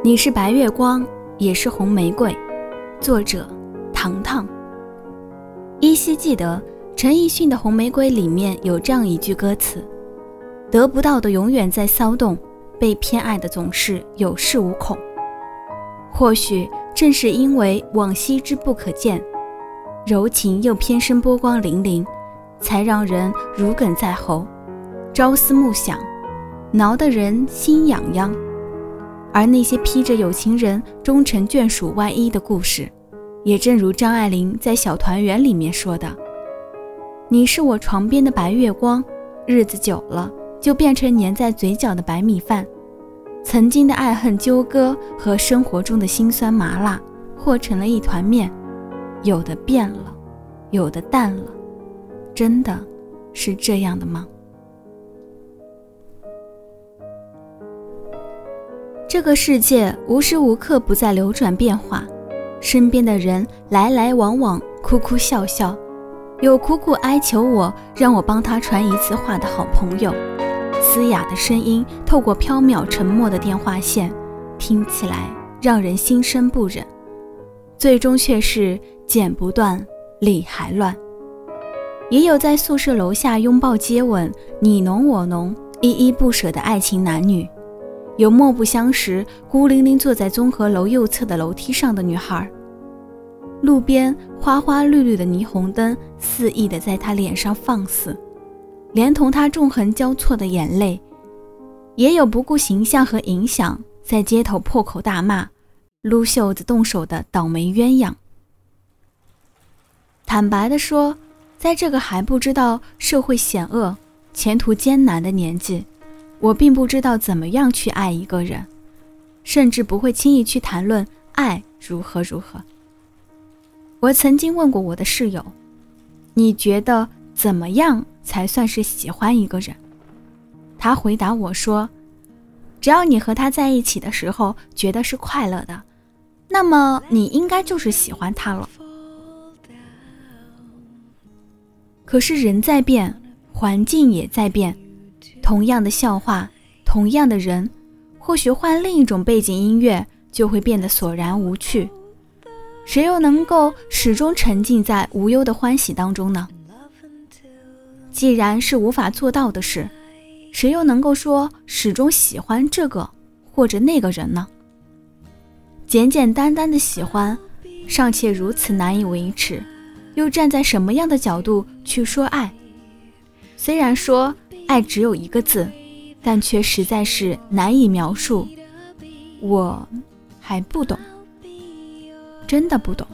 你是白月光，也是红玫瑰。作者糖糖。依稀记得陈奕迅的《红玫瑰》里面有这样一句歌词：得不到的永远在骚动，被偏爱的总是有恃无恐。或许正是因为往昔之不可见，柔情又偏生波光粼粼，才让人如鲠在喉，朝思暮想，挠得人心痒痒。而那些披着有情人终成眷属外衣的故事，也正如张爱玲在《小团圆》里面说的：你是我床边的白月光，日子久了就变成粘在嘴角的白米饭。曾经的爱恨纠葛和生活中的辛酸麻辣和成了一团面，有的变了，有的淡了，真的是这样的吗？这个世界无时无刻不在流转变化，身边的人来来往往，哭哭笑笑，有苦苦哀求我让我帮他传一次话的好朋友，嘶哑的声音透过飘渺沉默的电话线，听起来让人心生不忍，最终却是剪不断，理还乱。也有在宿舍楼下拥抱接吻，你侬我侬，依依不舍的爱情男女，有莫不相识，孤零零坐在综合楼右侧的楼梯上的女孩，路边花花绿绿的霓虹灯肆意地在她脸上放肆，连同她纵横交错的眼泪。也有不顾形象和影响，在街头破口大骂，撸袖子动手的倒霉鸳鸯。坦白地说，在这个还不知道社会险恶、前途艰难的年纪，我并不知道怎么样去爱一个人，甚至不会轻易去谈论爱如何如何。我曾经问过我的室友，你觉得怎么样才算是喜欢一个人？他回答我说，只要你和他在一起的时候觉得是快乐的，那么你应该就是喜欢他了。可是人在变，环境也在变，同样的笑话，同样的人，或许换另一种背景音乐就会变得索然无趣。谁又能够始终沉浸在无忧的欢喜当中呢？既然是无法做到的事，谁又能够说始终喜欢这个或者那个人呢？简简单单的喜欢尚且如此难以维持，又站在什么样的角度去说爱？虽然说爱只有一个字，但却实在是难以描述。我还不懂，真的不懂。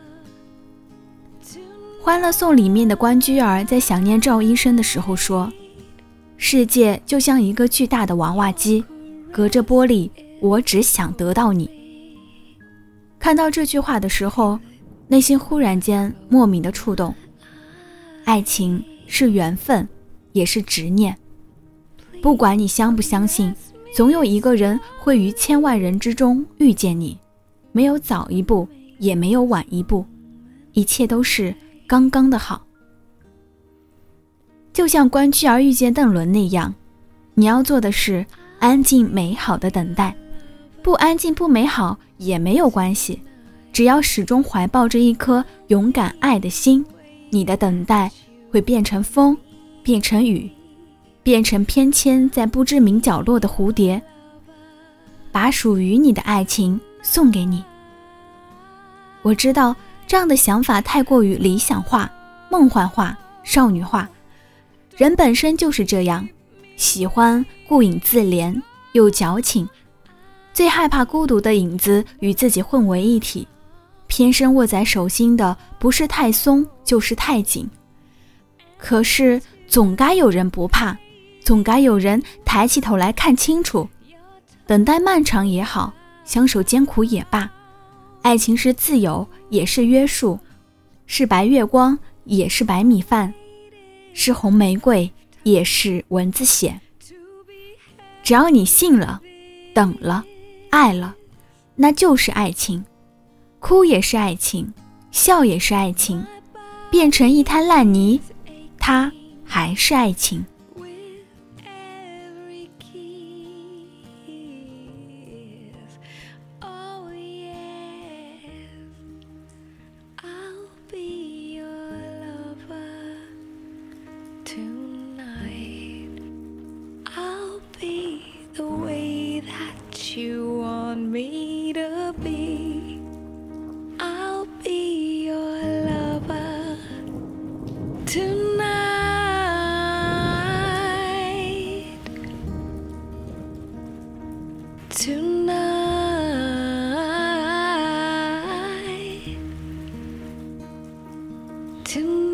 欢乐颂里面的关雎儿在想念赵医生的时候说，世界就像一个巨大的娃娃机，隔着玻璃，我只想得到你。看到这句话的时候，内心忽然间莫名的触动。爱情是缘分，也是执念。不管你相不相信，总有一个人会于千万人之中遇见你，没有早一步，也没有晚一步，一切都是刚刚的好。就像关雎儿遇见邓伦那样，你要做的是安静美好的等待，不安静不美好也没有关系，只要始终怀抱着一颗勇敢爱的心，你的等待会变成风，变成雨，变成偏跹在不知名角落的蝴蝶，把属于你的爱情送给你。我知道这样的想法太过于理想化、梦幻化、少女化，人本身就是这样，喜欢顾影自怜，又矫情，最害怕孤独的影子与自己混为一体，偏生握在手心的不是太松就是太紧。可是总该有人不怕，总该有人抬起头来看清楚。等待漫长也好，相守艰苦也罢，爱情是自由，也是约束，是白月光，也是白米饭，是红玫瑰，也是蚊子血。只要你信了，等了，爱了，那就是爱情。哭也是爱情，笑也是爱情，变成一滩烂泥，它还是爱情。 请